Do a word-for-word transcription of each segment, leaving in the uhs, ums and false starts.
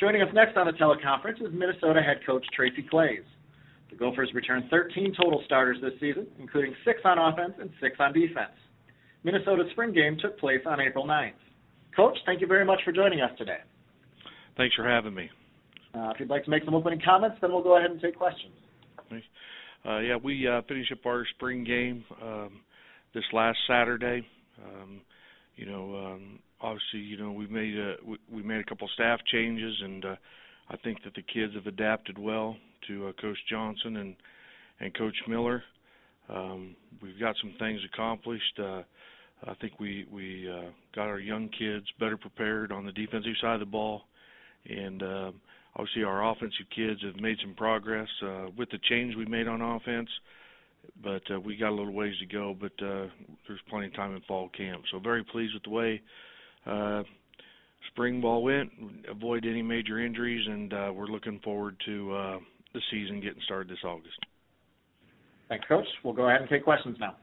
Joining us next on the teleconference is Minnesota head coach Tracy Claeys. The Gophers returned thirteen total starters this season, including six on offense and six on defense. Minnesota's spring game took place on April ninth. Coach, thank you very much for joining us today. Thanks for having me. Uh, if you'd like to make some opening comments, then we'll go ahead and take questions. Uh, yeah, we uh, finished up our spring game um, this last Saturday. Um, you know, um, obviously, you know, we made a we, we made a couple staff changes, and uh, I think that the kids have adapted well to uh, Coach Johnson and and Coach Miller. Um, we've got some things accomplished. Uh, I think we we uh, got our young kids better prepared on the defensive side of the ball, and uh, obviously our offensive kids have made some progress uh, with the change we made on offense. But uh, we got a little ways to go, but uh, there's plenty of time in fall camp. So very pleased with the way uh, spring ball went, avoid any major injuries, and uh, we're looking forward to uh, the season getting started this August. Thanks, Coach. We'll go ahead and take questions now.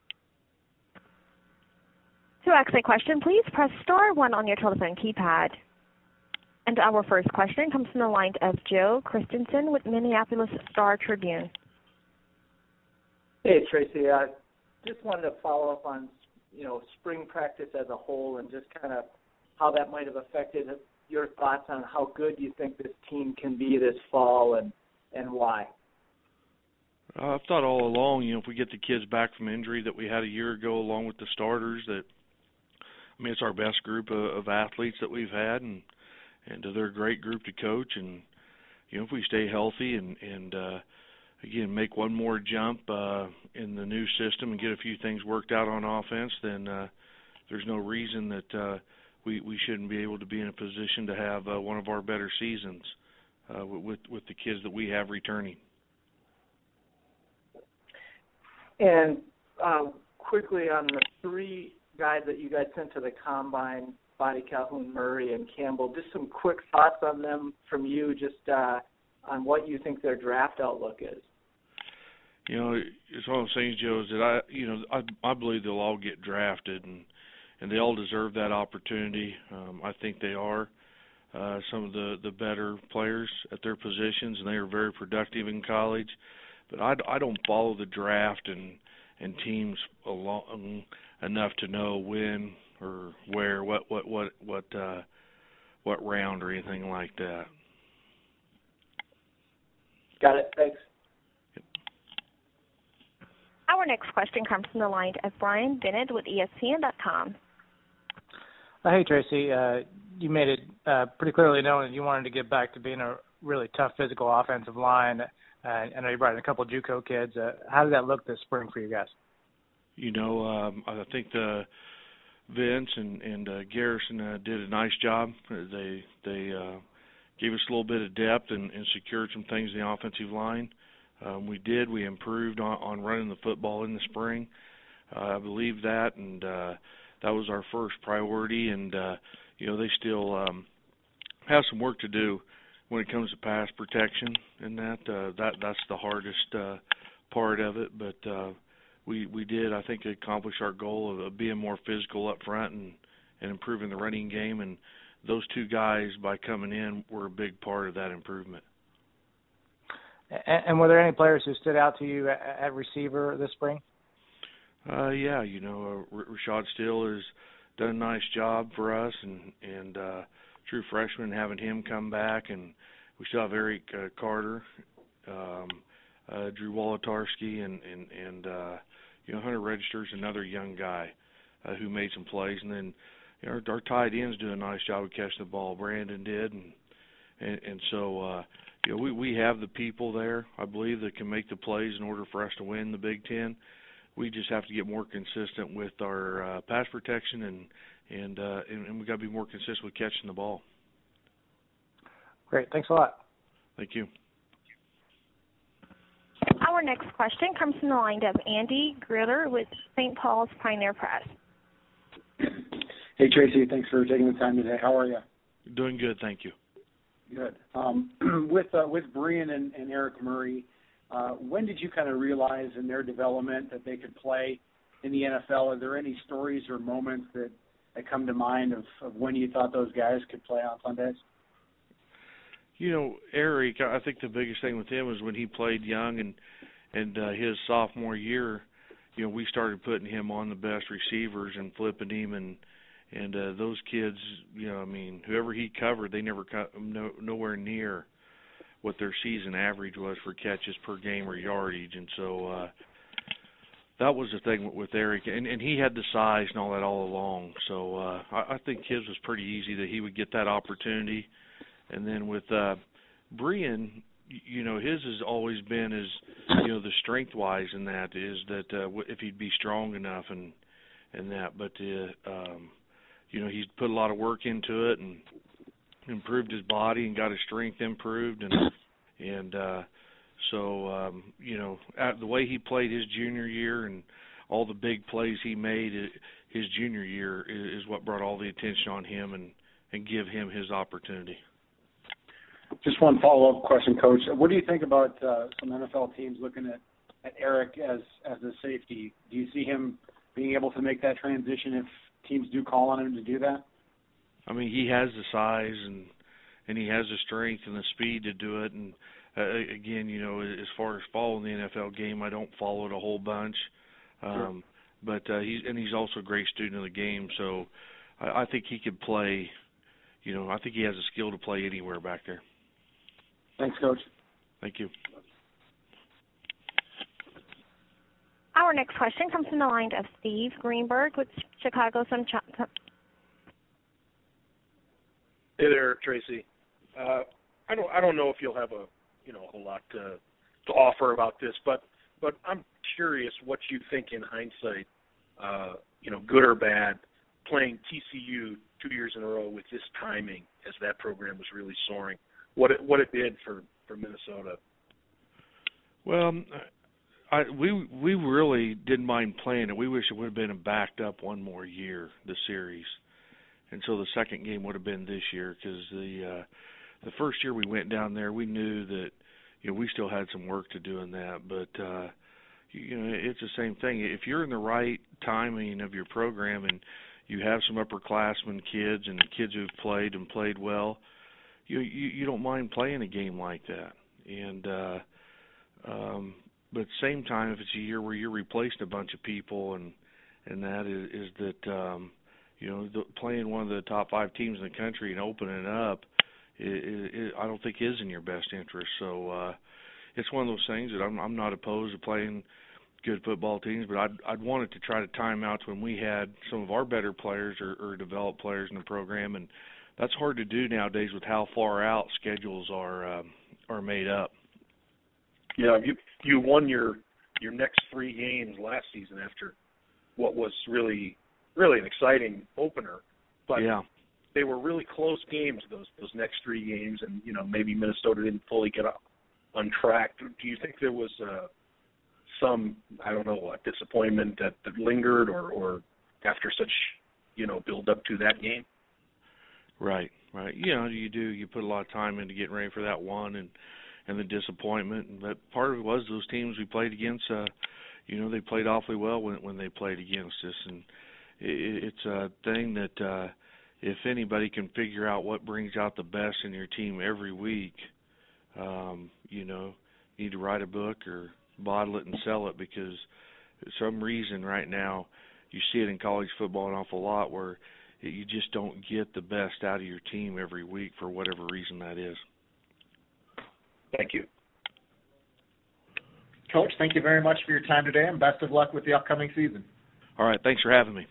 To ask a question, please press star one on your telephone keypad. And our first question comes from the line of Joe Christensen with Minneapolis Star Tribune. Hey, Tracy. I uh, just wanted to follow up on, you know, spring practice as a whole and just kind of how that might have affected your thoughts on how good you think this team can be this fall and, and why. Uh, I've thought all along, you know, if we get the kids back from injury that we had a year ago along with the starters, that, I mean, it's our best group of, of athletes that we've had, and, and they're a great group to coach. And, you know, if we stay healthy and, and uh, again, make one more jump uh, in the new system and get a few things worked out on offense, then uh, there's no reason that uh, we, we shouldn't be able to be in a position to have uh, one of our better seasons uh, with, with the kids that we have returning. And um, quickly on the three guys that you guys sent to the Combine, Bonnie, Calhoun, Murray, and Campbell, just some quick thoughts on them from you, just uh, on what you think their draft outlook is. You know, it's one of those things, Joe, is that I, you know, I, I believe they'll all get drafted, and and they all deserve that opportunity. Um, I think they are uh, some of the, the better players at their positions, and they are very productive in college. But I, I don't follow the draft and and teams along enough to know when or where, what what what what uh, what round or anything like that. Got it. Thanks. Our next question comes from the line of Brian Bennett with E S P N dot com. Uh, hey, Tracy. Uh, you made it uh, pretty clearly known that you wanted to get back to being a really tough physical offensive line. Uh, I know you brought in a couple of JUCO kids. Uh, how did that look this spring for you guys? You know, um, I think the Vince and, and uh, Garrison uh, did a nice job. They they uh, gave us a little bit of depth and, and secured some things in the offensive line. Um, we did. We improved on, on running the football in the spring. Uh, I believe that, and uh, that was our first priority. And, uh, you know, they still um, have some work to do when it comes to pass protection, and that uh, that that's the hardest uh, part of it. But uh, we we did, I think, accomplish our goal of, of being more physical up front and, and improving the running game. And those two guys, by coming in, were a big part of that improvement. And, and were there any players who stood out to you at, at receiver this spring? Uh, yeah, you know, uh, Rashad Steele has done a nice job for us, and and uh, true freshman, having him come back, and we still have Eric uh, Carter, um, uh, Drew Wolotarski, and and and uh, you know, Hunter Register's another young guy uh, who made some plays, and then you know, our, our tight ends do a nice job of catching the ball. Brandon did, and and, and so uh, you know, we we have the people there, I believe, that can make the plays in order for us to win the Big Ten. We just have to get more consistent with our uh, pass protection, and and, uh, and and we got to be more consistent with catching the ball. Great, thanks a lot. Thank you. Our next question comes from the line of Andy Griller with Saint Paul's Pioneer Press. Hey, Tracy, thanks for taking the time today. How are you? Doing good, thank you. Good. Um, with uh, with Brian and, and Eric Murray, uh, when did you kind of realize in their development that they could play in the N F L? Are there any stories or moments that, that come to mind of, of when you thought those guys could play on Sundays? You know, Eric, I think the biggest thing with him was when he played young and and uh, his sophomore year, you know, we started putting him on the best receivers and flipping him, and and uh, those kids, you know, I mean, whoever he covered, they never got no, nowhere near what their season average was for catches per game or yardage, and so uh, that was the thing with Eric, and, and he had the size and all that all along. So uh, I, I think his was pretty easy that he would get that opportunity. And then with uh, Brian, you know, his has always been is, you know, the strength-wise in that is that uh, if he'd be strong enough and and that. But, uh, um, you know, he's put a lot of work into it and improved his body and got his strength improved. And, and uh, so, um, you know, the way he played his junior year and all the big plays he made his junior year is what brought all the attention on him and, and give him his opportunity. Just one follow-up question, Coach. What do you think about uh, some N F L teams looking at, at Eric as, as a safety? Do you see him being able to make that transition if teams do call on him to do that? I mean, he has the size and and he has the strength and the speed to do it. And, uh, again, you know, as far as following the N F L game, I don't follow it a whole bunch. Um, sure. But uh, he's, and he's also a great student of the game. So I, I think he could play, you know, I think he has a skill to play anywhere back there. Thanks, Coach. Thank you. Our next question comes from the line of Steve Greenberg with Chicago Sun. Hey there, Tracy. Uh, I don't I don't know if you'll have a you know a whole lot to to offer about this, but but I'm curious what you think in hindsight, uh, you know, good or bad, playing T C U two years in a row with this timing as that program was really soaring. What it what it did for, for Minnesota. Well, I we we really didn't mind playing it. We wish it would have been backed up one more year, the series, and so the second game would have been this year because the uh, the first year we went down there, we knew that you know we still had some work to do in that, but uh, you know it's the same thing. If you're in the right timing of your program and you have some upperclassmen kids and kids who've played and played well. You, you you don't mind playing a game like that, and uh, um, but at the same time, if it's a year where you're replacing a bunch of people, and and that is, is that um, you know the, playing one of the top five teams in the country and opening it up, it, it, I don't think is in your best interest. So uh, it's one of those things that I'm I'm not opposed to playing good football teams, but I'd I'd wanted to try to time out when we had some of our better players or, or developed players in the program and. That's hard to do nowadays with how far out schedules are um, are made up. Yeah, you you won your your next three games last season after what was really really an exciting opener, but yeah. they were really close games those those next three games, and you know maybe Minnesota didn't fully get up on track. Do you think there was uh, some I don't know a disappointment that, that lingered, or, or after such you know build up to that game? Right, right. You know, you do. You put a lot of time into getting ready for that one, and and the disappointment. But part of it was those teams we played against. Uh, you know, they played awfully well when when they played against us, and it, it's a thing that uh, if anybody can figure out what brings out the best in your team every week, um, you know, you need to write a book or bottle it and sell it because for some reason right now you see it in college football an awful lot where you just don't get the best out of your team every week for whatever reason that is. Thank you. Coach, thank you very much for your time today, and best of luck with the upcoming season. All right, thanks for having me.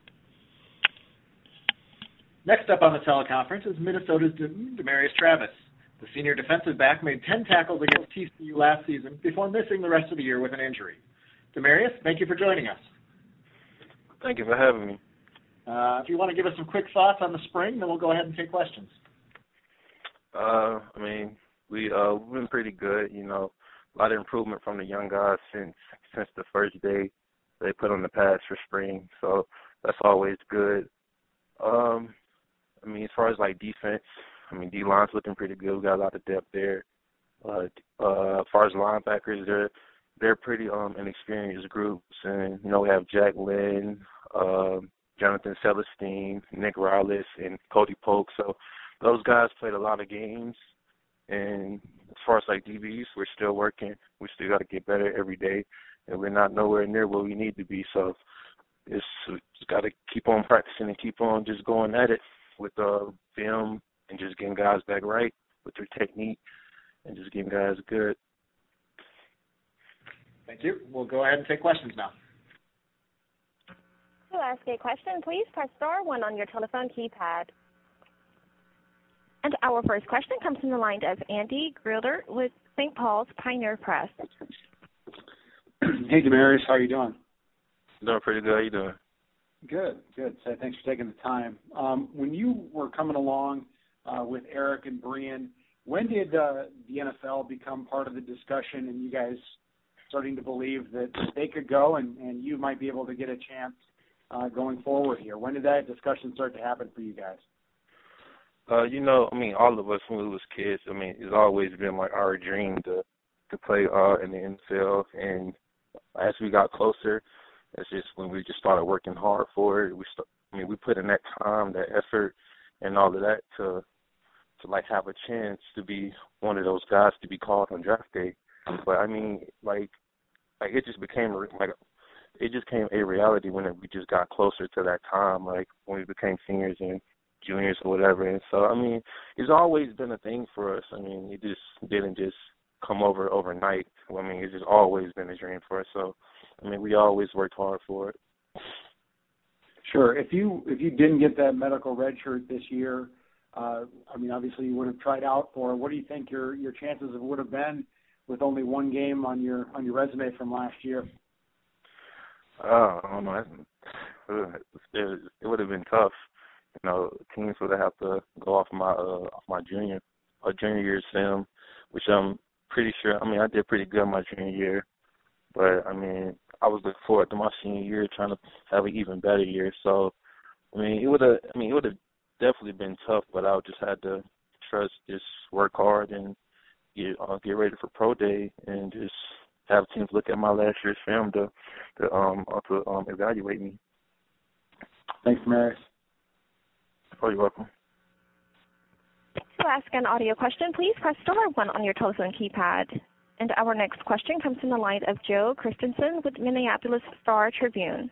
Next up on the teleconference is Minnesota's Demarius Travis. The senior defensive back made ten tackles against T C U last season before missing the rest of the year with an injury. Demarius, thank you for joining us. Thank you for having me. Uh, if you want to give us some quick thoughts on the spring, then we'll go ahead and take questions. Uh, I mean, we uh we've been pretty good. You know, a lot of improvement from the young guys since since the first day they put on the pads for spring. So that's always good. Um, I mean, as far as like defense, I mean, D line's looking pretty good. We got a lot of depth there. Uh, uh, as far as linebackers, they're they're pretty um inexperienced groups, and you know we have Jack Lynn, uh, Jonathan Celestine, Nick Rowless, and Cody Polk. So those guys played a lot of games, And as far as like D Bs, we're still working. We still got to get better every day, and we're not nowhere near where we need to be. So it's just got to keep on practicing and keep on just going at it with uh, film and just getting guys back right with their technique and just getting guys good. Thank you. We'll go ahead and take questions now. To ask a question, please press star one on your telephone keypad. And our first question comes from the line of Andy Grilder with Saint Paul's Pioneer Press. Hey, Demarius, how are you doing? Doing pretty good. How you doing? Good, good. So thanks for taking the time. Um, when you were coming along uh, with Eric and Brian, when did uh, the N F L become part of the discussion and you guys starting to believe that they could go and, and you might be able to get a chance uh, going forward here? When did that discussion start to happen for you guys? Uh, you know, I mean, all of us when we was kids, I mean, it's always been like our dream to to play uh, in the N F L. And as we got closer, it's just when we just started working hard for it. We, st- I mean, we put in that time, that effort, and all of that to to like have a chance to be one of those guys to be called on draft day. But I mean, like, like it just became like it just became a reality when we just got closer to that time, like when we became seniors and juniors or whatever. And so, I mean, it's always been a thing for us. I mean, it just didn't just come over overnight. I mean, it's just always been a dream for us. So, I mean, we always worked hard for it. Sure. If you if you didn't get that medical red shirt this year, uh, I mean, obviously you would have tried out for. What do you think your your chances would have been with only one game on your on your resume from last year? Uh, I don't know. It, it would have been tough. You know, teams would have to go off my uh, off my junior or junior year's film, which I'm pretty sure. I mean, I did pretty good my junior year, but I mean, I was looking forward to my senior year, trying to have an even better year. So, I mean, it would have. I mean, it would have definitely been tough, but I just had to trust, just work hard and get uh, get ready for pro day, and just have teams look at my last year's film to to um to um evaluate me. Thanks, Demarius. Oh, you're welcome. To ask an audio question, please press star one on your telephone keypad. And our next question comes from the line of Joe Christensen with Minneapolis Star Tribune.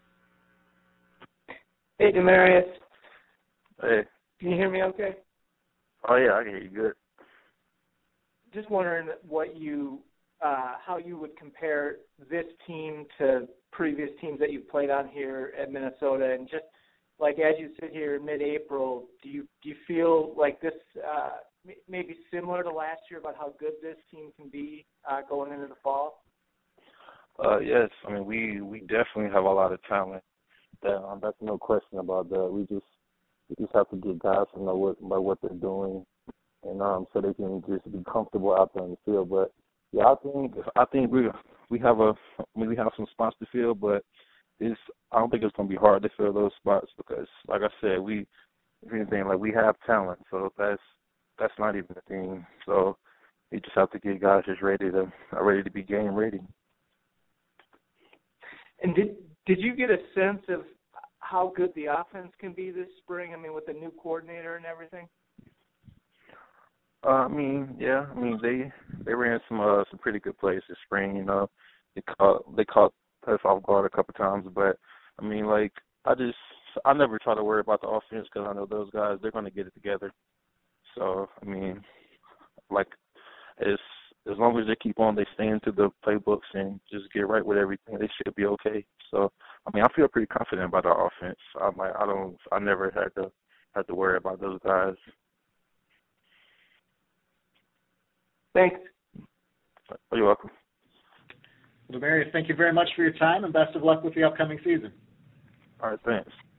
Hey, Demarius. Hey. Can you hear me okay? Oh, yeah, I can hear you good. Just wondering what you, uh, how you would compare this team to previous teams that you've played on here at Minnesota, and just like as you sit here in mid-April, do you do you feel like this uh, may be similar to last year about how good this team can be uh, going into the fall? Uh, yes, I mean we, we definitely have a lot of talent. That, um, that's no question about that. We just we just have to get guys to know what by what they're doing, and um, so they can just be comfortable out there in the field. But yeah, I think I think we we have a I mean, we have some spots to fill, but it's I don't think it's gonna be hard to fill those spots because, like I said, we if anything like we have talent, so that's that's not even a thing. So you just have to get guys just ready to ready to be game ready. And did did you get a sense of how good the offense can be this spring? I mean, with the new coordinator and everything. Uh, I mean, yeah. I mean, they they ran some uh, some pretty good plays this spring. You know, they caught they caught us off guard a couple times, but I mean, like I just I never try to worry about the offense because I know those guys they're going to get it together. So I mean, like as as long as they keep on, they stay into the playbooks and just get right with everything, they should be okay. So I mean, I feel pretty confident about our offense. I'm like I don't I never had to had to worry about those guys. Thanks. Oh, you're welcome. Demarius, thank you very much for your time, and best of luck with the upcoming season. All right, thanks.